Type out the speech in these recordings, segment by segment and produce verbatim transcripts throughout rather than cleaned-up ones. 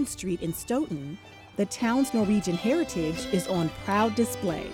Street in Stoughton, the town's Norwegian heritage is on proud display.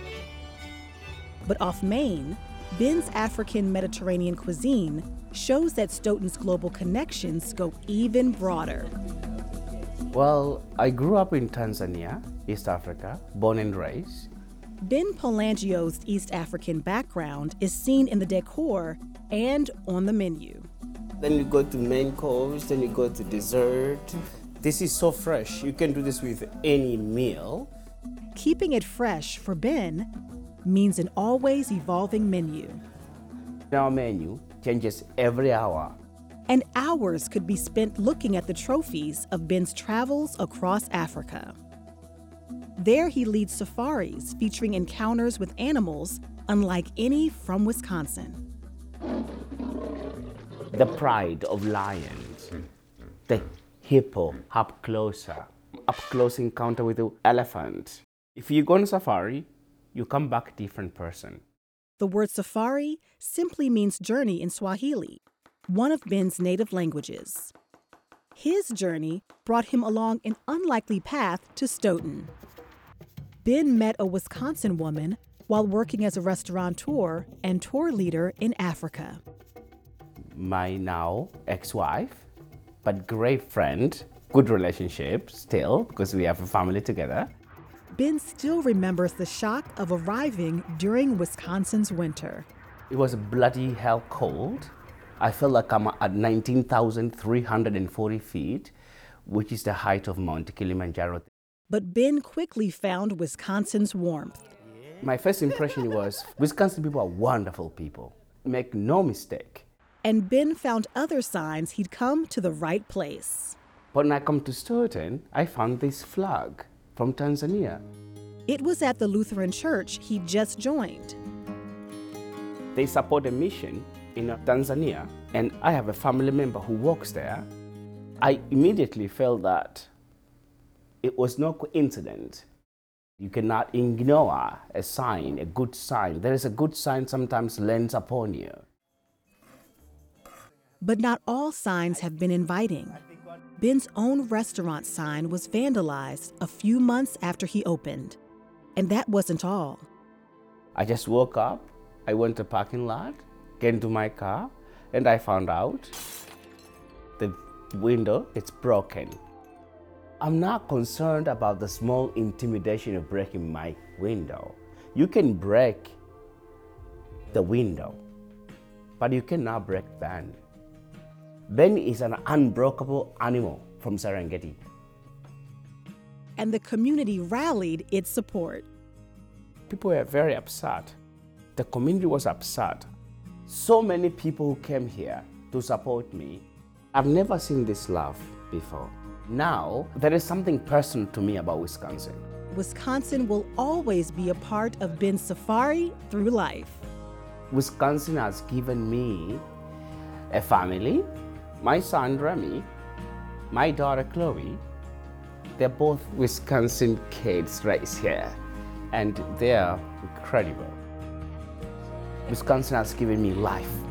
But off Main, Ben's African Mediterranean cuisine shows that Stoughton's global connections go even broader. Well, I grew up in Tanzania, East Africa, born and raised. Ben Pelangio's East African background is seen in the decor and on the menu. Then you go to main course, then you go to dessert. This is so fresh. You can do this with any meal. Keeping it fresh for Ben means an always evolving menu. Our menu changes every hour. And hours could be spent looking at the trophies of Ben's travels across Africa. There he leads safaris featuring encounters with animals unlike any from Wisconsin. The pride of lions, the hippo up closer, up close encounter with the elephant. If you go on safari, you come back a different person. The word safari simply means journey in Swahili, one of Ben's native languages. His journey brought him along an unlikely path to Stoughton. Ben met a Wisconsin woman while working as a restaurateur and tour leader in Africa. My now ex-wife, but great friend, good relationship still, because we have a family together. Ben still remembers the shock of arriving during Wisconsin's winter. It was bloody hell cold. I felt like I'm at nineteen thousand three hundred forty feet, which is the height of Mount Kilimanjaro. But Ben quickly found Wisconsin's warmth. My first impression was, Wisconsin people are wonderful people. Make no mistake. And Ben found other signs he'd come to the right place. When I come to Stoughton, I found this flag from Tanzania. It was at the Lutheran church he'd just joined. They support a mission in Tanzania, and I have a family member who works there. I immediately felt that it was no coincidence. You cannot ignore a sign, a good sign. There is a good sign sometimes lands upon you. But not all signs have been inviting. Ben's own restaurant sign was vandalized a few months after he opened. And that wasn't all. I just woke up, I went to the parking lot, get into my car, and I found out the window is broken. I'm not concerned about the small intimidation of breaking my window. You can break the window, but you cannot break Ben. Ben is an unbreakable animal from Serengeti. And the community rallied its support. People were very upset. The community was upset. So many people who came here to support me. I've never seen this love before. Now, there is something personal to me about Wisconsin. Wisconsin will always be a part of Ben's safari through life. Wisconsin has given me a family. My son, Remy, my daughter, Chloe, they're both Wisconsin kids raised here, and they're incredible. Wisconsin has given me life.